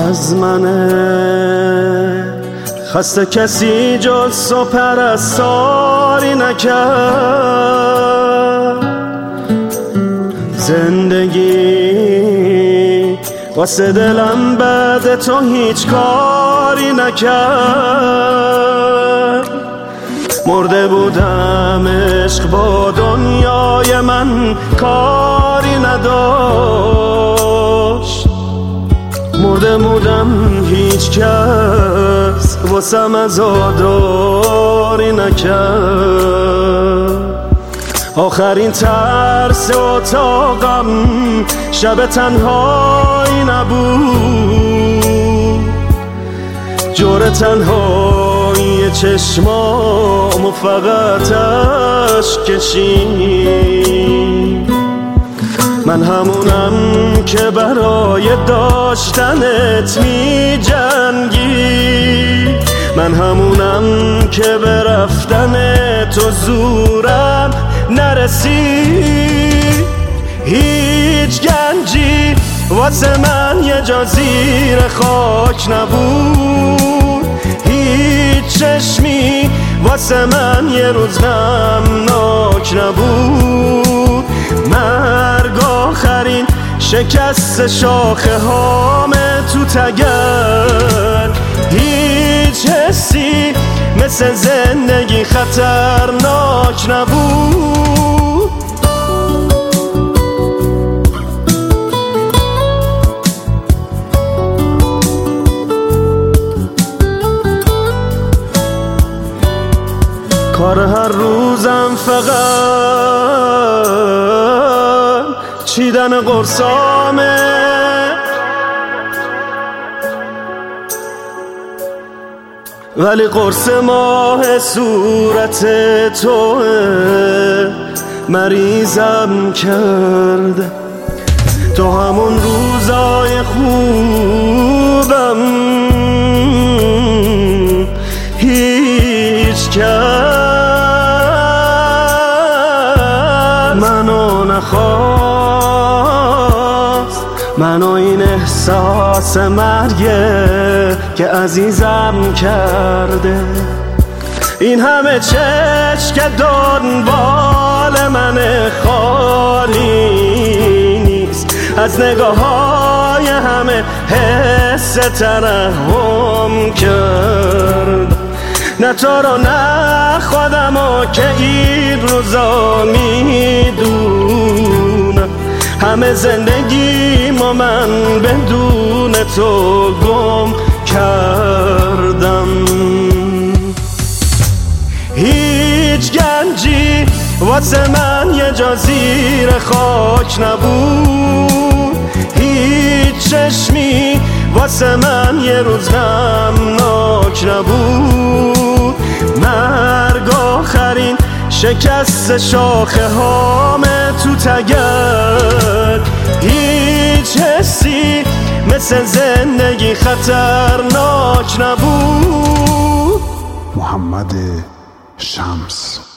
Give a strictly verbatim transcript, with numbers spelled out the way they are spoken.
از منه. خسته کسی جز تو پرستاری نکرد، زندگی واسه دلم بعد تو هیچ کاری نکرد. مرده بودم عشق با دنیای من کاری نداشت، مرده بودم هیچ کس واسم عزاداری نکرد. آخرین ترس اتاقم شب تنهایی نبود، جور تنهایی چشمام و فقط اشک کشید. من همونم که برای داشتنت می جنگی، من همونم که به رفتن تو زورم نرسید. هیچ گنجی واسه من یه جا زیر خاک نبود، هیچ چشمی واسه من یه روز غمناک نبود. مرگ آخرین شکست شاخه هام تو تگر، هیچ حسی مثل زندگی خطرناک نبود. کار هر روزم فقط چیدن قرصامه، ولی قرص ماه صورت توه مریضم کرده. تو همون روزای خوبم هیچ کس منو نخواست، منو این احساس مرگه که عزیزم کرده. این همه چشم که دنبال من خالی نیست، از نگاه های همه حس ترحم کرد. نه تو رو نه خودمو که این روزا میدونم، همه زندگیمو من بدون تو گم کردم. هیچ گنجی واسه من یه جا زیر خاک نبود، هیچ چشمی واسه من یه روز غمناک نبود. مرگ آخرین شکست شاخه هام تو تگر، هیچ حسی مثل زندگی خطرناک نبود. محمد شمس.